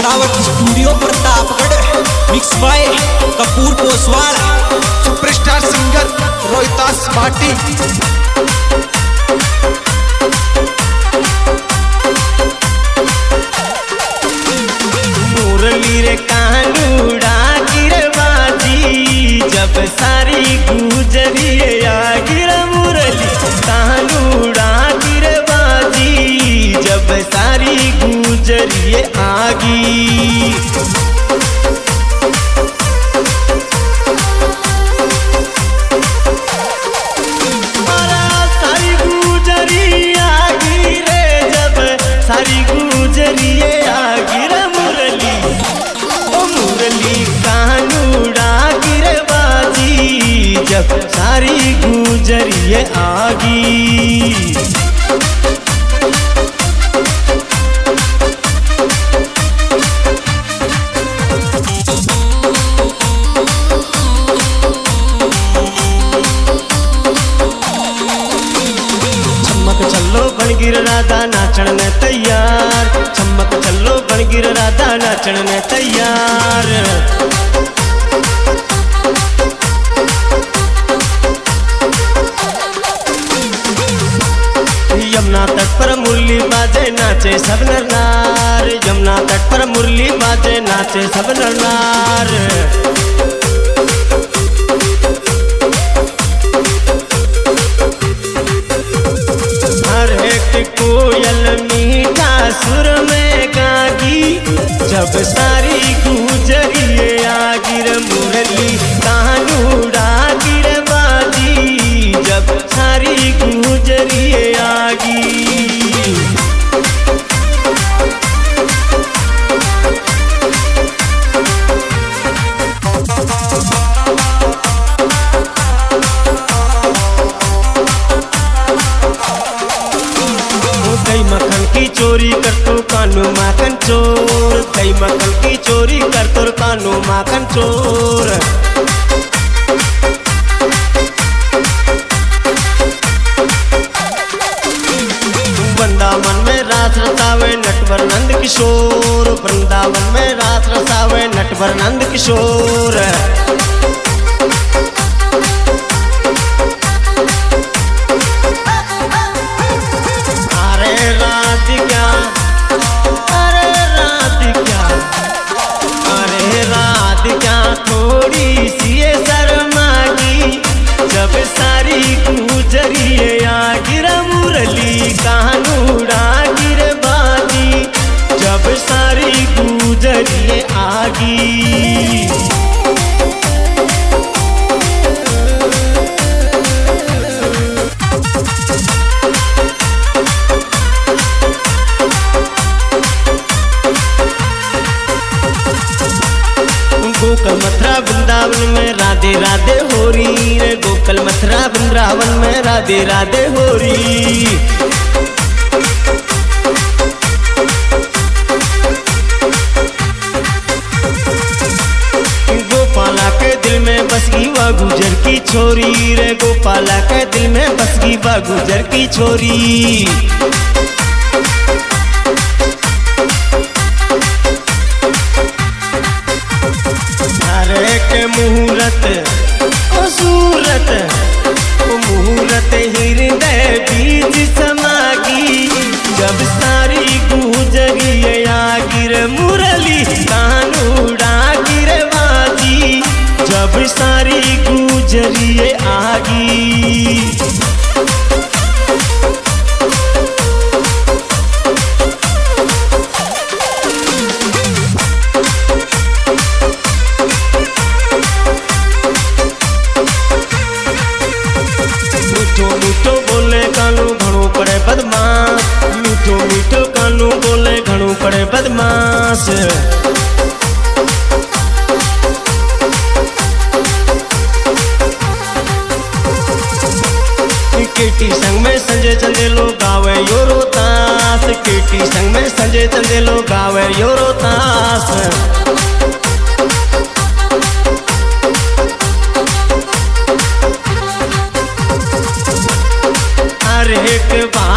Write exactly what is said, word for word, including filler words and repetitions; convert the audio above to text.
बरावत studio Pratapgarh. Mix by Kapoor Poswal. Superstar singer Rohitas Pati. Murli रे कानूड़ा गिरबाजी जब सारी गुजरिए गिर मुरली कानूड़ा गिरबाजी जब सारी गुजरिए आगी। सारी गुजरिए आगी रे जब सारी गुजरिए आगी रे मुरली ओ मुरली कानूड़ा गिरबाजी जब सारी गुजरिए आगी। बनगिर राधा नाचण में तैयार, चमक चलो बनगिर राधा नाचण में तैयार। यमुना तट पर मुरली बाजे नाचे सब नर नार, यमुना तट पर मुरली बाजे नाचे सब नर नार। कोयल मीठा सुर में गागी जब सारी गुजरिए आगिर मुरली कानूड़ा गिरबाजी जब सारी गुजरिए आगी। कई मक्खन की चोरी कर तो कानू माखन चोर, कई मक्खन की चोरी कर तो कानू माखन चोर। वृंदावन में रास रसावे नटवर नंद किशोर, वृंदावन में रास रसावे नटवर नंद किशोर। थोड़ी सी शर्मागी जब सारी गुजरिए आगिर मुरली कानूड़ा गिरबाजी जब सारी गुजरिए आगी। गोकुल मथुरा वृंदावन में राधे राधे हो रही रे, गोकुल मथुरा वृंदावन में राधे राधे हो रही। गोपाला के दिल में बस गई वह गुजर की छोरी रे, गोपाला के दिल में बस गई वह गुजर की छोरी। के मुहूर्त ओ सूरत ओ मुहूर्त हृदय बीज समागी जब सारी गुजरिए आगिर मुरली कानूड़ा गिरबाजी जब सारी गुजरिए आगी। मीठो बोले कानू घणो पड़े बदमाश, मीठो मीठो कानू बोले घणो पड़े बदमाश। केटी संग में संजय चंदेलो गावे यो रोतास, केटी संग में संजय चंदेलो गावे यो रोतास। हर एक बात